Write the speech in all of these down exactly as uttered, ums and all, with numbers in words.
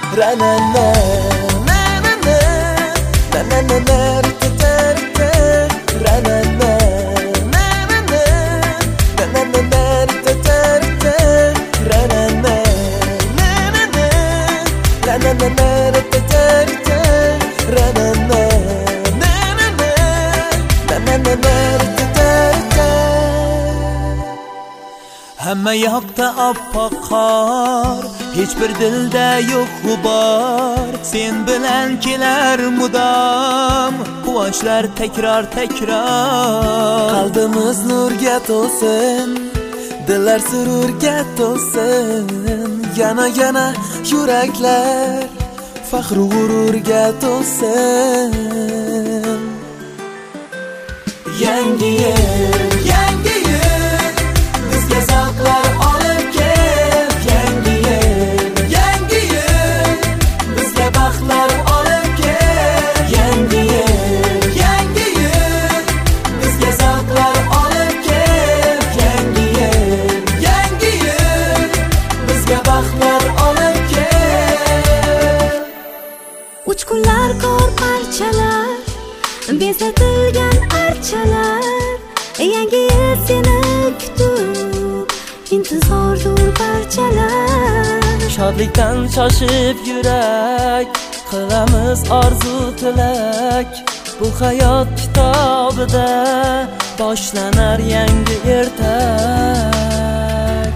ra na na na na na na na na ra na na na na na na na na ra na na na na na na na na ra na na na na na hamma yoqda oppoq qor, hech bir dilda yo'q g'ubor. Sen bilan kelar mudom quvonchlar takror takror. Qalbimiz nurga to'lsin, dillar sururga to'lsin. Yana yana yuraklar faxru g'ururga to'lsin. Yangi yil, yangi yil, bizga zavqlar olib kel. Yangi yil, yangi yil, bizga baxtlar olib kel. Yangi yil, yangi yil, bizga zavqlar olib kel. Yangi yil, yangi yil, bizga baxtlar olib kel. Uch kunlar qor parchalar, bezatilgan archalar. Yangi yil seni kutib, intizordur barchalar. Shodlikdan shoshib yurak, qilamiz orzu tilak. Bu hayot kitobida boshlanar yangi ertak.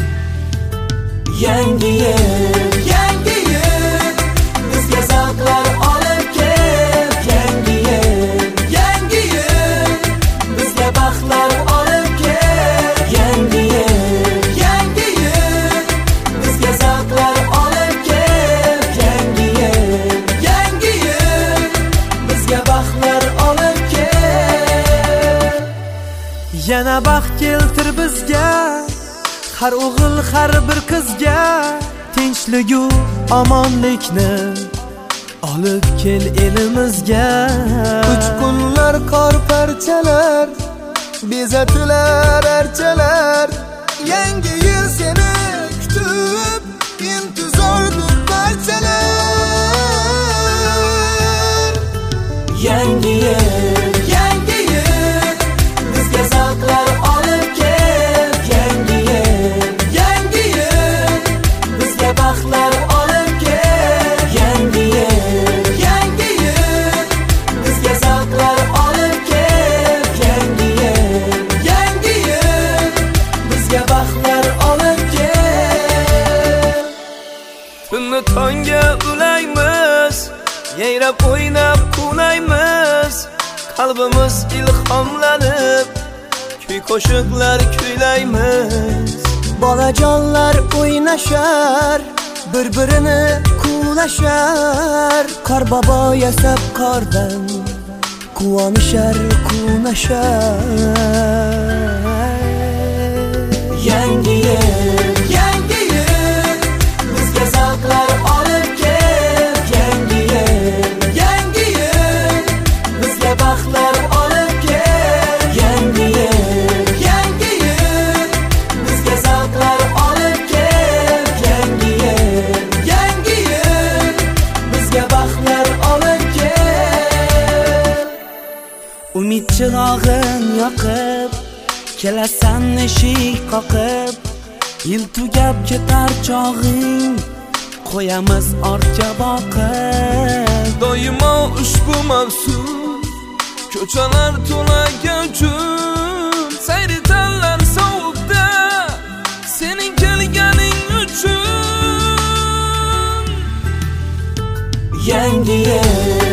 Yangi yil, yangi yil, bizga zavqlar olib kel. Yangi yil, yangi yil, bizga baxtlar olib kel. Yangi yil, yangi yil, bizga zavqlar olib kel. Yangi yil, yangi yil, bizga baxtlar olib kel. Yana baxt keltir bizga, har o'g'il har bir qizga. Tinchligu omonlikni olib kel elimizga. Uch kunlar qor parchalar, bezatilar archalar. Yangi yil seni kutib, intizordur barchalar. Yangi yil, yangi yil, bizga zavqlar olib kel. Yangi yil, yangi yil, bizga baxtlar olib kel. Yangi yil, yangi yil, bizga zavqlar olib kel. Yangi yil, yangi yil, bizga baxtlar olib kel. Tunni tongga ulaymiz, yayrab o'ynab kulaymiz. Qalbimiz ilhomlanib, kuy qo'shiqlar kuylaymiz. Bolajonlar o'ynashar, bir-birini quvlashar. Qor bobo yasab qordan quvonishar, quvnashar. Yangi yil, yangi yil, bizga zavqlar olib kel. Yangi yil, yangi yil, bizga baxtlar olib kel. Yangi yil, yangi yil, bizga zavqlar olib kel. Yangi yil, yangi yil, bizga baxtlar olib kel. Umid chirog'in yoqib, kelasan eshik qoqib. Yil tugab ketar chog'ing, qo'yamiz ortga boqib. Doimo ushbu mavsum, ko'chalar to'la gavjum. Sayri tanlar sovuqda, sening kelganing uchun. Yangi yil,